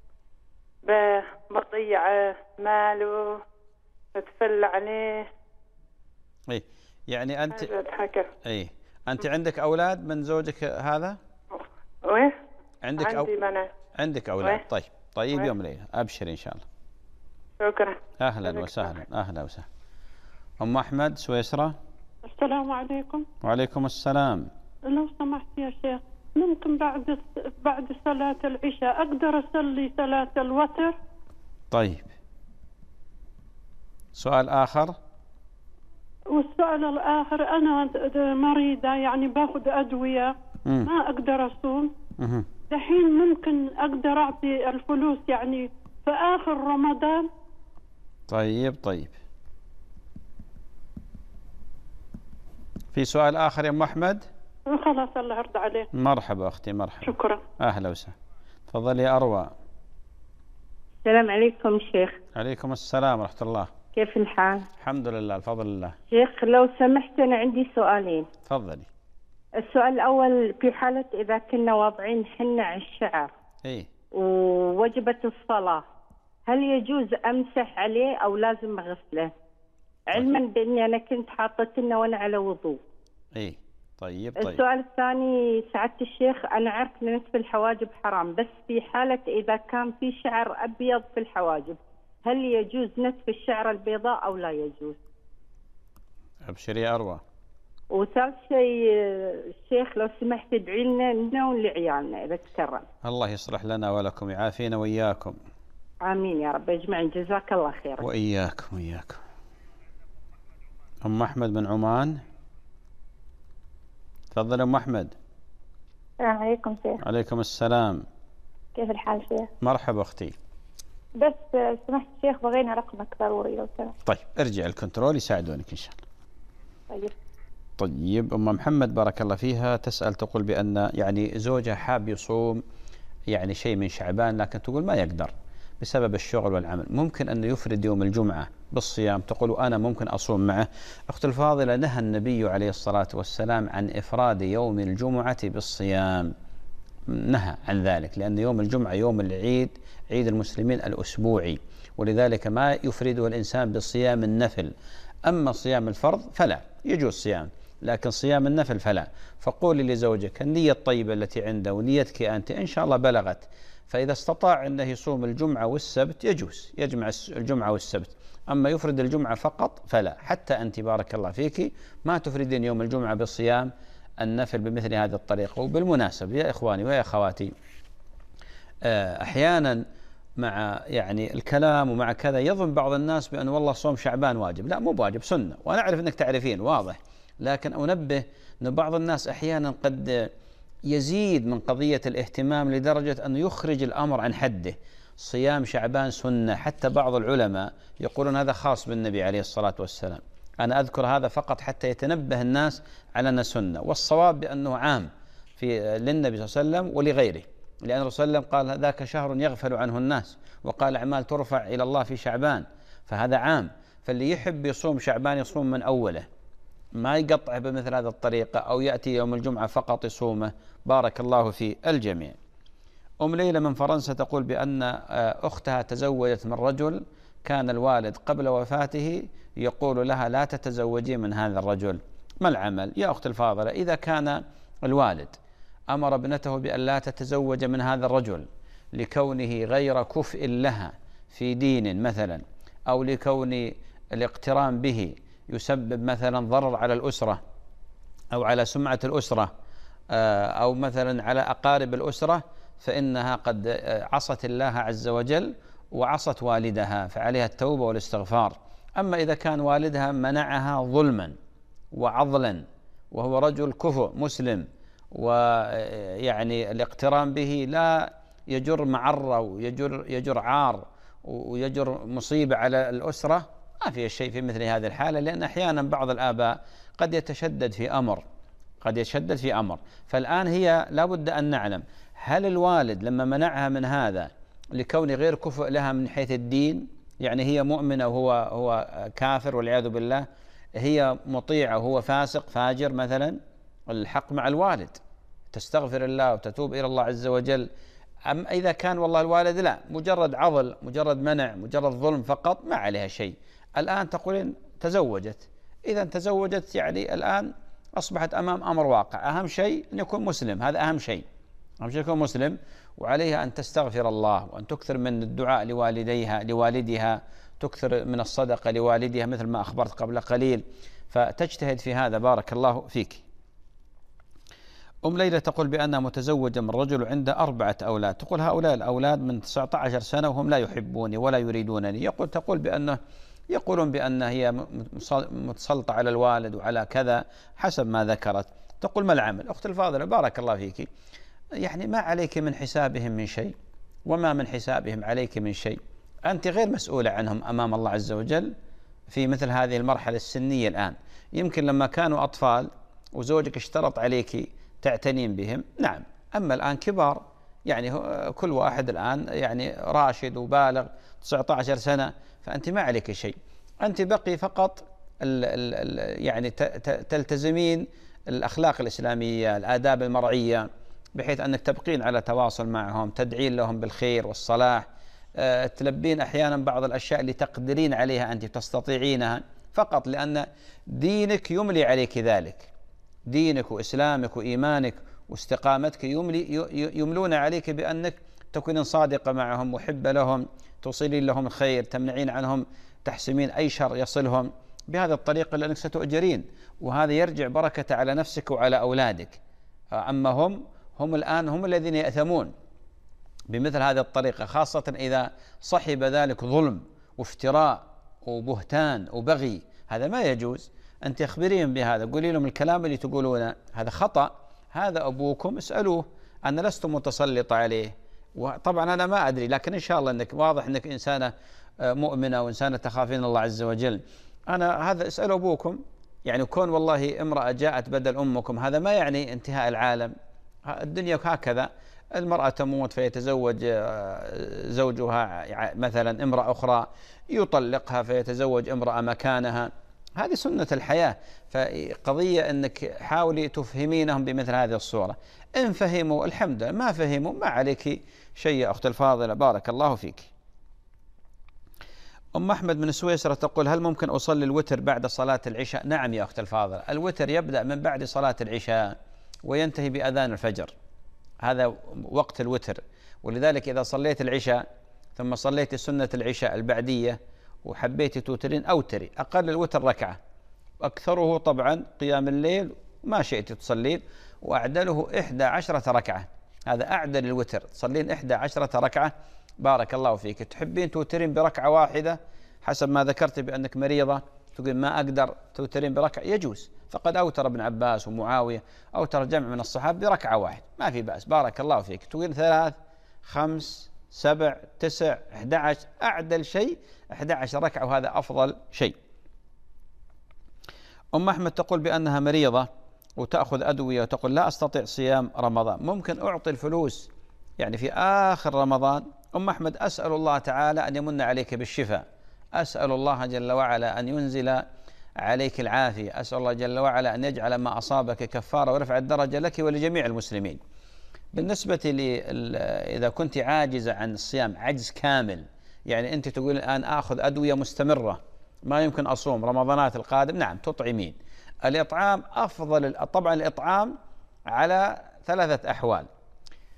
بضيع ماله بتفل عليه. إيه يعني أنت أضحك. إيه أنت عندك أولاد من زوجك هذا؟ وين؟ عندك عندي أو... بنات. عندك أولاد. ويه؟ طيب طيب ويه؟ يوم ليلة أبشر إن شاء الله. شكرا. أهلا وسهلا. أهلا وسهلا. أم أحمد سويسرة. السلام عليكم. وعليكم السلام. لو سمحت يا شيخ، ممكن بعد بعد صلاة العشاء أقدر أصلي صلاة الوتر؟ طيب سؤال آخر. والسؤال الآخر، أنا مريضة يعني باخذ أدوية مم. ما أقدر أصوم. مم. دحين ممكن أقدر أعطي الفلوس يعني في آخر رمضان؟ طيب طيب في سؤال آخر يا أم أحمد؟ خلاص الله يرضى عليك. مرحبا أختي مرحبا. شكرا. أهلا وسهلا. تفضلي يا أروى. السلام عليكم شيخ. عليكم السلام ورحمة الله. كيف الحال؟ الحمد لله الفضل الله. شيخ لو سمحت أنا عندي سؤالين. تفضلي. السؤال الأول، في حالة إذا كنا واضعين حنة على الشعر إيه ووجبت الصلاة، هل يجوز أمسح عليه أو لازم أغسله؟ علما بأني أنا كنت حاطتنا وأنا على وضوء. إيه طيب طيب. السؤال الثاني سعادة الشيخ، أنا عارف أن نتف الحواجب حرام، بس في حالة إذا كان في شعر أبيض في الحواجب، هل يجوز نتف الشعر البيضاء أو لا يجوز؟ أبشري يا أروى. وثالث شيء الشيخ لو سمحت ادعي لنا لنا ولعيالنا إذا تكرم. الله يصلح لنا ولكم، يعافينا وإياكم. آمين يا رب أجمعين، جزاك الله خيرا. وإياكم وإياكم. أم أحمد من عمان. تفضل أم أحمد. السلام عليكم شيخ. عليكم السلام. كيف الحال شيخ؟ مرحبا أختي. بس سمحت شيخ بغينا رقمك ضروري لو سمحت. طيب ارجع الكنترول يساعدونك إن شاء الله. طيب. طيب أم محمد بارك الله فيها تسأل تقول بأن يعني زوجها حاب يصوم يعني شيء من شعبان، لكن تقول ما يقدر بسبب الشغل والعمل، ممكن أنه يفرد يوم الجمعة بالصيام. تقول أنا ممكن أصوم معه. أخت الفاضلة، نهى النبي عليه الصلاة والسلام عن إفراد يوم الجمعة بالصيام، نهى عن ذلك، لأن يوم الجمعة يوم العيد، عيد المسلمين الأسبوعي، ولذلك ما يفرده الإنسان بصيام النفل. أما صيام الفرض فلا يجوز صيام، لكن صيام النفل فلا. فقولي لزوجك النية الطيبة التي عنده ونيتك أنت إن شاء الله بلغت، فإذا استطاع أنه يصوم الجمعة والسبت يجوز، يجمع الجمعة والسبت. أما يفرد الجمعة فقط فلا. حتى أنت بارك الله فيك ما تفردين يوم الجمعة بصيام النفل بمثل هذه الطريقة. وبالمناسبة يا إخواني ويا أخواتي، أحيانا مع يعني الكلام ومع كذا يظن بعض الناس بأن والله صوم شعبان واجب. لا، مو بواجب، سنة، وأنا أعرف أنك تعرفين واضح، لكن أنبه أن بعض الناس أحيانا قد يزيد من قضية الاهتمام لدرجة أنه يخرج الأمر عن حده. صيام شعبان سنة، حتى بعض العلماء يقولون هذا خاص بالنبي عليه الصلاة والسلام. أنا أذكر هذا فقط حتى يتنبه الناس على أنه سنة، والصواب بأنه عام في للنبي صلى الله عليه وسلم ولغيره، لأن الرسول صلى الله عليه وسلم قال ذاك شهر يغفل عنه الناس، وقال أعمال ترفع إلى الله في شعبان، فهذا عام. فاللي يحب يصوم شعبان يصوم من أوله، ما يقطع بمثل هذه الطريقة أو يأتي يوم الجمعة فقط يصومه. بارك الله في الجميع. أم ليلى من فرنسا تقول بأن أختها تزوجت من رجل كان الوالد قبل وفاته يقول لها لا تتزوجي من هذا الرجل، ما العمل؟ يا أخت الفاضلة، إذا كان الوالد أمر ابنته بأن لا تتزوج من هذا الرجل لكونه غير كفء لها في دين مثلا، أو لكون الاقتران به يسبب مثلا ضرر على الأسرة أو على سمعة الأسرة أو مثلا على أقارب الأسرة، فإنها قد عصت الله عز وجل وعصت والدها، فعليها التوبة والاستغفار. أما إذا كان والدها منعها ظلما وعضلا وهو رجل كفء مسلم، ويعني الاقتران به لا يجر معرة ويجر يجر عار ويجر مصيبة على الأسرة، ما في شيء في مثل هذه الحالة، لأن أحيانا بعض الآباء قد يتشدد في أمر قد يتشدد في أمر فالآن هي لابد أن نعلم هل الوالد لما منعها من هذا لكون غير كفء لها من حيث الدين، يعني هي مؤمنة وهو هو كافر والعياذ بالله، هي مطيعة وهو فاسق فاجر مثلا، الحق مع الوالد، تستغفر الله وتتوب إلى الله عز وجل. أما إذا كان والله الوالد لا، مجرد عضل مجرد منع مجرد ظلم فقط، ما عليها شيء. الآن تقولين تزوجت، إذا تزوجت يعني الآن أصبحت أمام أمر واقع، أهم شيء أن يكون مسلم، هذا أهم شيء، أهم شيء يكون مسلم، وعليها أن تستغفر الله وأن تكثر من الدعاء لوالديها لوالدها، تكثر من الصدقة لوالدها مثل ما أخبرت قبل قليل، فتجتهد في هذا. بارك الله فيك. أم ليلى تقول بأنها متزوجة من رجل عنده أربعة أولاد، تقول هؤلاء الأولاد من تسعة عشر سنة وهم لا يحبوني ولا يريدونني، يقول تقول بأنه يقولون بأن هي متسلطة على الوالد وعلى كذا حسب ما ذكرت. تقول ما العمل؟ أخت الفاضلة بارك الله فيك، يعني ما عليك من حسابهم من شيء وما من حسابهم عليك من شيء، أنت غير مسؤولة عنهم أمام الله عز وجل في مثل هذه المرحلة السنية. الآن يمكن لما كانوا أطفال وزوجك اشترط عليك تعتنين بهم، نعم، أما الآن كبار، يعني كل واحد الآن يعني راشد وبالغ تسعة عشر سنة، فأنت ما عليك شيء، أنت بقي فقط ال ال يعني تلتزمين الأخلاق الإسلامية الآداب المرعية، بحيث أنك تبقين على تواصل معهم، تدعين لهم بالخير والصلاح، أه تلبين أحيانا بعض الأشياء اللي تقدرين عليها أنت تستطيعينها، فقط لأن دينك يملي عليك ذلك، دينك وإسلامك وإيمانك واستقامتك يملي يملون عليك بأنك تكونين صادقة معهم، محبة لهم، توصلين لهم الخير، تمنعين عنهم، تحسمين أي شر يصلهم، بهذا الطريقة لأنك ستؤجرين، وهذا يرجع بركة على نفسك وعلى أولادك. أما هم هم الآن هم الذين يأثمون بمثل هذه الطريقة، خاصة إذا صحب ذلك ظلم وافتراء وبهتان وبغي، هذا ما يجوز. أنت أخبريهم بهذا، قولي لهم الكلام اللي تقولونه هذا خطأ، هذا أبوكم اسألوه، أنا لست متسلطة عليه، وطبعا أنا ما أدري، لكن إن شاء الله أنك واضح أنك إنسانة مؤمنة وإنسانة تخافين الله عز وجل، أنا هذا اسألوا أبوكم، يعني كون والله امرأة جاءت بدل أمكم هذا ما يعني انتهاء العالم، الدنيا هكذا، المرأة تموت فيتزوج زوجها مثلا امرأة أخرى، يطلقها فيتزوج امرأة مكانها، هذه سنة الحياة. فقضية أنك حاولي تفهمينهم بمثل هذه الصورة، إن فهموا الحمد لله، ما فهموا ما عليك شيء يا أخت الفاضلة، بارك الله فيك. أم أحمد من سويسرا تقول هل ممكن أصلي الوتر بعد صلاة العشاء؟ نعم يا أخت الفاضلة، الوتر يبدأ من بعد صلاة العشاء وينتهي بأذان الفجر، هذا وقت الوتر، ولذلك إذا صليت العشاء ثم صليت سنة العشاء البعدية وحبيت توترين أوتري، أقل الوتر ركعة، وأكثره طبعا قيام الليل ما شئت تصلين، وأعدله إحدى عشرة ركعة، هذا أعدل الوتر، تصلين إحدى عشرة ركعة، بارك الله فيك. تحبين توترين بركعة واحدة حسب ما ذكرت بأنك مريضة، تقول ما أقدر توترين بركعة، يجوز، فقد أوتر ابن عباس ومعاوية، أوتر جمع من الصحابة بركعة واحد، ما في بأس، بارك الله فيك. تقول ثلاث خمس سبع تسع أحد عشر، أعدل شيء أحد عشر ركعة، وهذا أفضل شيء. أم أحمد تقول بأنها مريضة وتأخذ أدوية، وتقول لا أستطيع صيام رمضان، ممكن أعطي الفلوس يعني في آخر رمضان؟ أم أحمد أسأل الله تعالى أن يمن عليك بالشفاء، أسأل الله جل وعلا أن ينزل عليك العافية، أسأل الله جل وعلا أن يجعل ما أصابك كفارة ورفع الدرجة لك ولجميع المسلمين. بالنسبة لي إذا كنت عاجزة عن الصيام عجز كامل، يعني أنت تقول الآن آخذ أدوية مستمرة ما يمكن أصوم رمضانات القادم، نعم تطعمين. الإطعام أفضل، طبعا الإطعام على ثلاثة أحوال،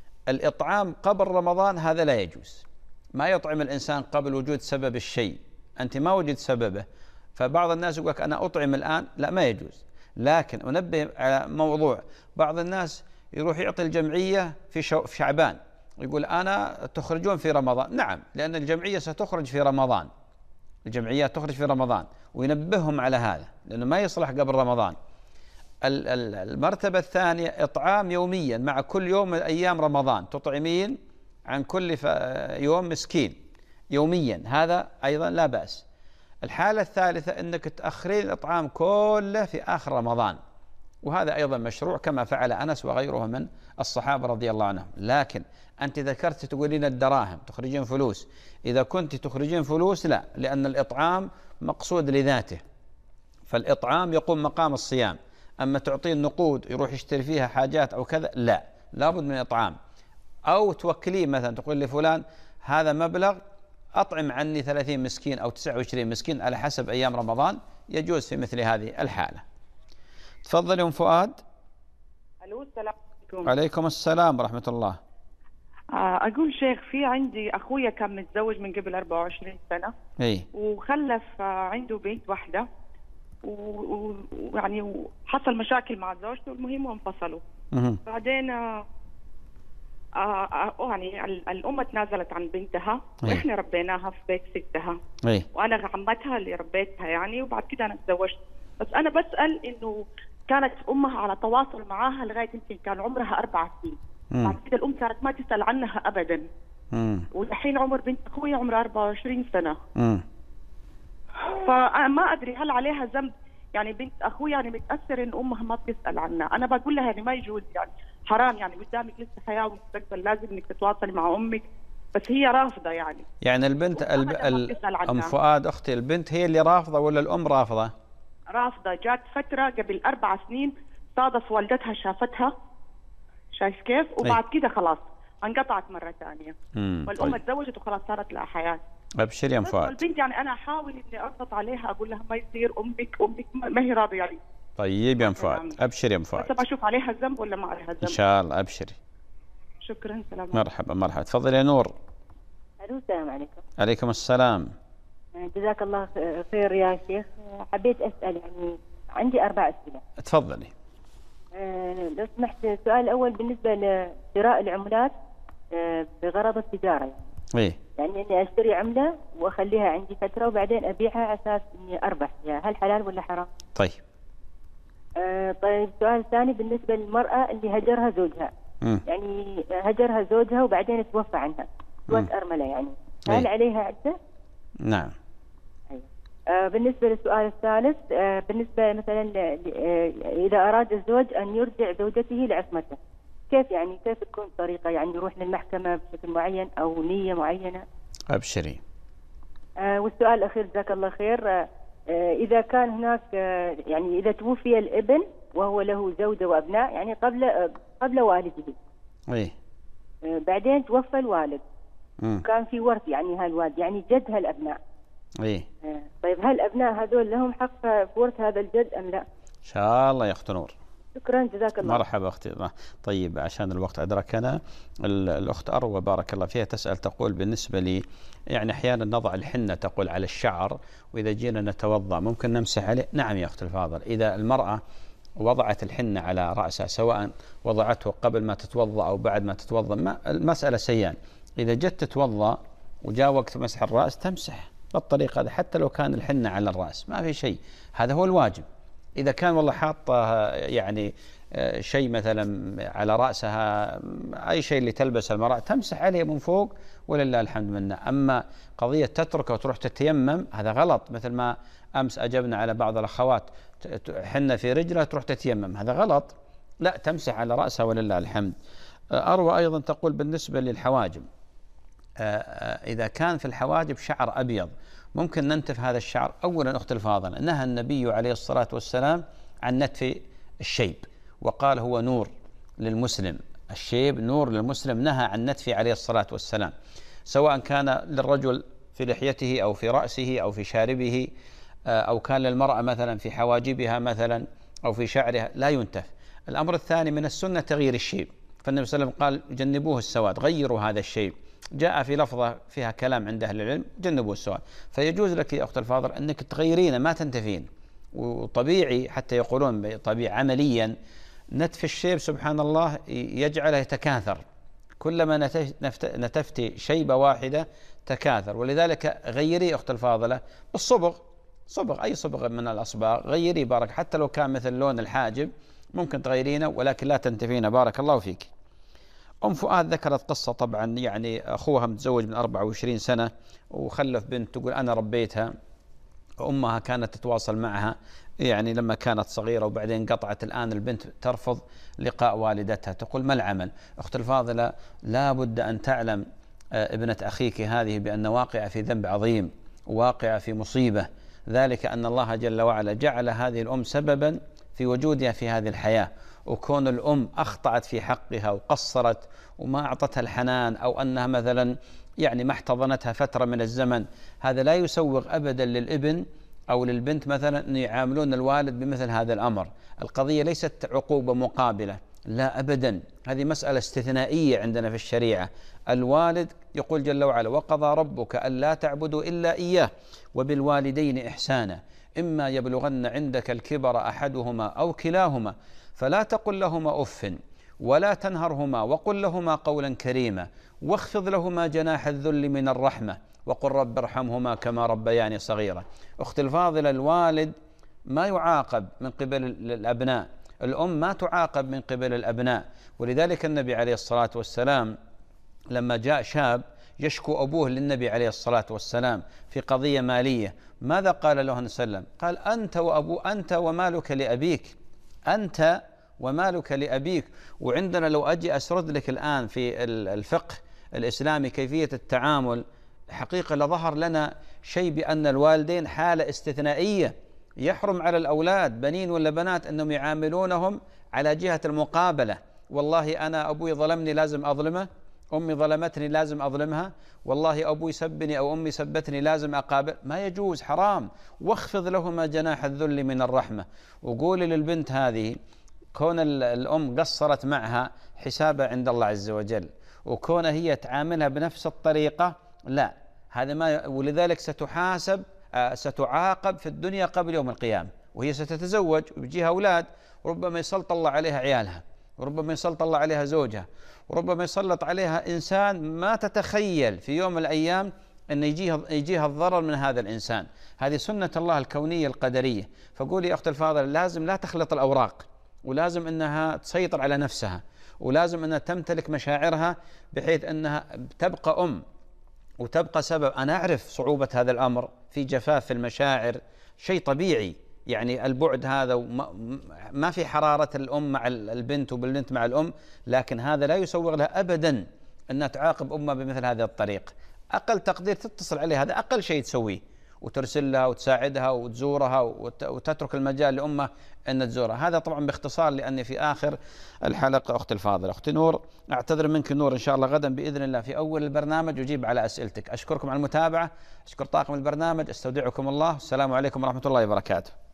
الإطعام قبل رمضان هذا لا يجوز، ما يطعم الإنسان قبل وجود سبب الشيء، أنت ما وجد سببه. فبعض الناس يقول لك أنا أطعم الآن، لا ما يجوز. لكن أنبه على موضوع، بعض الناس يروح يعطي الجمعية في شعبان، يقول أنا تخرجون في رمضان. نعم، لأن الجمعية ستخرج في رمضان، الجمعيات تخرج في رمضان، وينبههم على هذا لأنه ما يصلح قبل رمضان. المرتبة الثانية إطعام يوميا مع كل يوم من أيام رمضان، تطعمين عن كل يوم مسكين يوميا، هذا أيضا لا بأس. الحالة الثالثة أنك تأخرين الإطعام كله في آخر رمضان، وهذا أيضا مشروع كما فعل أنس وغيره من الصحابة رضي الله عنهم. لكن أنت ذكرت تقولين الدراهم تخرجين فلوس، إذا كنت تخرجين فلوس لا، لأن الإطعام مقصود لذاته، فالإطعام يقوم مقام الصيام. أما تعطين نقود يروح يشتري فيها حاجات أو كذا، لا، لابد من إطعام. أو توكلين مثلا تقول لفلان هذا مبلغ أطعم عني ثلاثين مسكين أو تسعة وعشرين مسكين على حسب أيام رمضان، يجوز في مثل هذه الحالة. تفضل أم فؤاد. ألو، السلام عليكم. عليكم السلام ورحمة الله. أقول شيخ، في عندي أخويا كان متزوج من قبل أربعة وعشرين سنة، إيه؟ وخلف عنده بنت واحدة، ويعني حصل مشاكل مع زوجته، المهم وانفصلوا. بعدين آه آه يعني الأم تنازلت عن بنتها، إيه؟ وإحنا ربيناها في بيت ستها، إيه؟ وأنا عمتها اللي ربيتها يعني، وبعد كده أنا تزوجت. بس أنا بسأل إنه كانت أمها على تواصل معاها لغاية يمكن كان عمرها أربع سنين، بعد كده الأم كانت ما تسأل عنها أبدا. والحين عمر بنت أخوي عمرها أربعة وعشرين سنة. مم. فأنا ما أدري هل عليها ذنب، يعني بنت أخوي يعني متأثر إن أمها ما بتسأل عنها. أنا بقول لها يعني ما يجوز، يعني حرام، يعني قدامك لسه حياة ومستقبل، لازم إنك تتواصلي مع أمك، بس هي رافضة يعني. يعني البنت الب... ال... أم فؤاد أختي، البنت هي اللي رافضة ولا الأم رافضة؟ رافضة. جات فترة قبل أربع سنين صادف والدتها شافتها، شايف كيف؟ وبعد كده خلاص انقطعت مرة ثانية، والأم طيب. تزوجت وخلاص صارت لها حياة. أبشر يا أم فؤاد. البنت يعني أنا أحاول إني أضغط عليها، أقول لها ما يصير، أمك أمك ما هي راضية يعني. طيب يا أم فؤاد، أبشر يا أم فؤاد. بس أشوف عليها ذنب ولا ما عليها ذنب. إن شاء الله، أبشري. شكرا. سلام. مرحبا مرحبا. تفضل يا نور. ألو، السلام عليكم. عليكم السلام. جزاك الله خير يا شيخ. حبيت أسأل، يعني عندي أربع أسئلة. تفضلي. أه لو سمحت، السؤال الأول بالنسبة لشراء العملات أه بغرض التجارة، يعني. إيه؟ يعني إني أشتري عملة وأخليها عندي فترة وبعدين أبيعها على أساس إني أربح فيها، هل حلال ولا حرام؟ طيب. أه طيب، السؤال الثاني بالنسبة للمرأة اللي هجرها زوجها. م. يعني هجرها زوجها وبعدين توفى عنها، توفت أرملة يعني، هل إيه؟ عليها عدة؟ نعم. آه بالنسبة للسؤال الثالث، آه بالنسبة مثلا آه إذا أراد الزوج أن يرجع زوجته لعصمته، كيف يعني كيف تكون الطريقة؟ يعني يروح للمحكمة بشكل معين أو نية معينة؟ أبشري. آه والسؤال الأخير جزاك الله خير، آه إذا كان هناك آه يعني إذا توفي الابن وهو له زوجة وأبناء، يعني قبل آه قبل والده. إيه. آه بعدين توفى الوالد. مم. كان في ورث يعني هالوالد، يعني جد هالأبناء. إيه. طيب هل الأبناء هذول لهم حق في ورث هذا الجد أم لا؟ إن شاء الله يا أخت نور. شكرا، جزاك الله. مرحبا أختي. طيب، عشان الوقت أدركنا، الأخت أروى بارك الله فيها تسأل، تقول بالنسبة لي يعني أحيانا نضع الحنة تقول على الشعر، وإذا جينا نتوضأ ممكن نمسح عليه. نعم يا أخت الفاضل، إذا المرأة وضعت الحنة على رأسها، سواء وضعته قبل ما تتوضأ أو بعد ما تتوضأ، ما المسألة سيان. إذا جت تتوضأ وجاء وقت مسح الرأس تمسح بالطريقة هذا، حتى لو كان الحنة على الرأس ما في شيء، هذا هو الواجب. إذا كان والله حاطة يعني شيء مثلا على رأسها، أي شيء اللي تلبس المرأة تمسح عليه من فوق ولله الحمد منه. أما قضية تتركه وتروح تتيمم هذا غلط، مثل ما أمس أجبنا على بعض الأخوات حنة في رجلها تروح تتيمم، هذا غلط، لا، تمسح على رأسها ولله الحمد. أروى أيضا تقول بالنسبة للحواجب، إذا كان في الحواجب شعر أبيض ممكن ننتف هذا الشعر. أولا أخت الفاضل، نهى النبي عليه الصلاة والسلام عن نتف الشيب، وقال هو نور للمسلم، الشيب نور للمسلم، نهى عن نتف عليه الصلاة والسلام، سواء كان للرجل في لحيته أو في رأسه أو في شاربه، أو كان للمرأة مثلا في حواجبها مثلا أو في شعرها، لا ينتف. الأمر الثاني من السنة تغيير الشيب، فالنبي صلى الله عليه وسلم قال جنبوه السواد، غيروا هذا الشيء. جاء في لفظة فيها كلام عند أهل العلم جنبوه السواد. فيجوز لك يا أخت الفاضل أنك تغيرين ما تنتفين، وطبيعي حتى يقولون طبيعي عمليا نتف الشيب سبحان الله يجعله يتكاثر، كلما نتفت شيبة واحدة تكاثر. ولذلك غيري أخت الفاضلة بالصبغ، صبغ أي صبغ من الأصباغ غيري بارك، حتى لو كان مثل لون الحاجب ممكن تغيرينه ولكن لا تنتفين بارك الله فيك. أم فؤاد ذكرت قصة طبعا، يعني أخوها متزوج من أربعة وعشرين سنة وخلف بنت، تقول أنا ربيتها، أمها كانت تتواصل معها يعني لما كانت صغيرة وبعدين قطعت، الآن البنت ترفض لقاء والدتها. تقول ما العمل؟ أخت الفاضلة لا بد أن تعلم ابنة أخيك هذه بأن واقعة في ذنب عظيم، واقعة في مصيبة، ذلك أن الله جل وعلا جعل هذه الأم سببا في وجودها في هذه الحياة، وكون الأم أخطأت في حقها وقصرت وما أعطتها الحنان أو أنها مثلا يعني ما احتضنتها فترة من الزمن، هذا لا يسوغ أبدا للابن أو للبنت مثلا أن يعاملون الوالد بمثل هذا الأمر. القضية ليست عقوبة مقابلة، لا أبدا، هذه مسألة استثنائية عندنا في الشريعة. الوالد يقول جل وعلا وقضى ربك ألا تعبدوا إلا إياه وبالوالدين إحسانا إما يبلغن عندك الكبر أحدهما أو كلاهما فلا تقل لهما أف ولا تنهرهما وقل لهما قولا كريما واخفض لهما جناح الذل من الرحمة وقل رب ارحمهما كما ربياني صغيرا. أختي الفاضلة، الوالد ما يعاقب من قبل الأبناء، الأم ما تعاقب من قبل الأبناء. ولذلك النبي عليه الصلاة والسلام لما جاء شاب يشكو أبوه للنبي عليه الصلاة والسلام في قضية مالية، ماذا قال له النبي صلى الله عليه وسلم؟ قال أنت وأبو أنت ومالك لأبيك، أنت ومالك لأبيك. وعندنا لو أجي أسرد لك الآن في الفقه الإسلامي كيفية التعامل، حقيقة لظهر لنا شيء بأن الوالدين حالة استثنائية، يحرم على الأولاد بنين ولا بنات أنهم يعاملونهم على جهة المقابلة. والله أنا أبوي ظلمني لازم أظلمه، أمي ظلمتني لازم أظلمها، والله أبوي سبني أو أمي سبتني لازم أقابل، ما يجوز، حرام. واخفض لهما جناح الذل من الرحمة. وقولي للبنت هذه كون الأم قصرت معها حسابها عند الله عز وجل، وكون هي تعاملها بنفس الطريقة لا، هذا ما، ولذلك ستحاسب ستعاقب في الدنيا قبل يوم القيامة، وهي ستتزوج وبيجيها أولاد، وربما يسلط الله عليها عيالها، وربما يسلط الله عليها زوجها، وربما يسلط عليها إنسان ما تتخيل في يوم من الأيام أن يجيها, يجيها الضرر من هذا الإنسان. هذه سنة الله الكونية القدرية. فقولي يا أخت الفاضل لازم لا تخلط الأوراق، ولازم أنها تسيطر على نفسها، ولازم أنها تمتلك مشاعرها بحيث أنها تبقى أم وتبقى سبب. أنا أعرف صعوبة هذا الأمر في جفاف المشاعر، شيء طبيعي، يعني البعد هذا ما في حرارة الأم مع البنت وبالبنت مع الأم، لكن هذا لا يسوغ لها أبدا أن تعاقب أمها بمثل هذا الطريق. أقل تقدير تتصل عليها، هذا أقل شيء تسويه، وترسل لها وتساعدها وتزورها وتترك المجال لأمها أن تزورها. هذا طبعا باختصار، لأني في آخر الحلقة. أختي الفاضلة أختي نور، أعتذر منك نور، إن شاء الله غدا بإذن الله في أول البرنامج أجيب على أسئلتك. أشكركم على المتابعة، أشكر طاقم البرنامج، أستودعكم الله، السلام عليكم ورحمة الله وبركاته.